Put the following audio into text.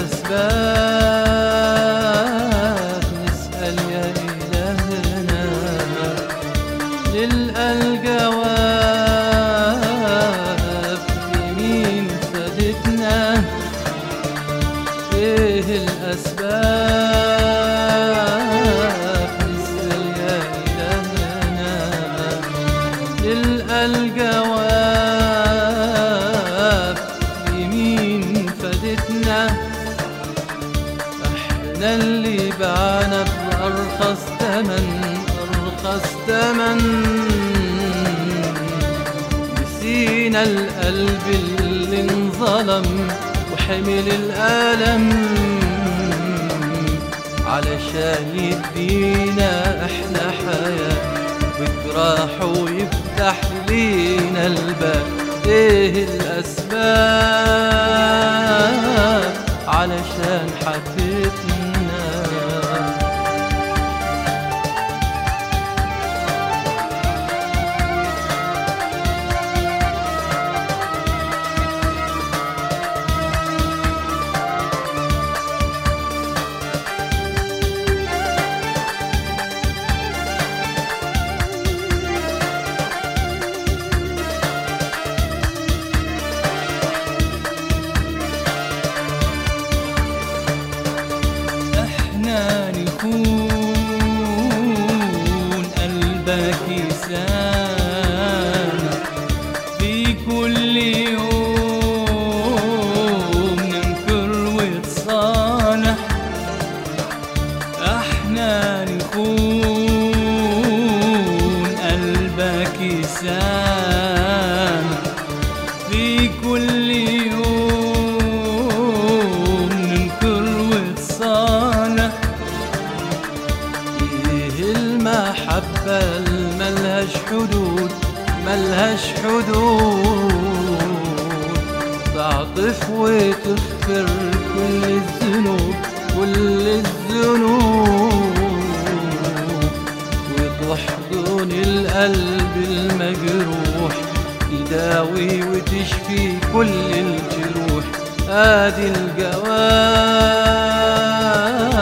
الأسباب نسأل يا إلهنا، نلقى الجواب يمين فادتنا. إيه الأسباب نسأل يا إلهنا، نلقى الجواب يمين فادتنا. احنا اللي بعنا بأرخص تمن، أرخص تمن، نسينا القلب اللي انظلم وحمل الألم علشان يدينا احنا حياة وجراح ويفتح لينا الباب. ايه الأسباب علشان حكيتنا. نكون قلبك يسامح في كل يوم، ننكر وتصالح. احنا نكون قلبك يسامح في كل يوم، ننكر وتصالح. المحبة ملهاش حدود، ملهاش حدود، تعطف وتغفر كل الذنوب، كل الذنوب، وتحضن القلب المجروح، تداوي وتشفي كل الجروح. ادي الجواب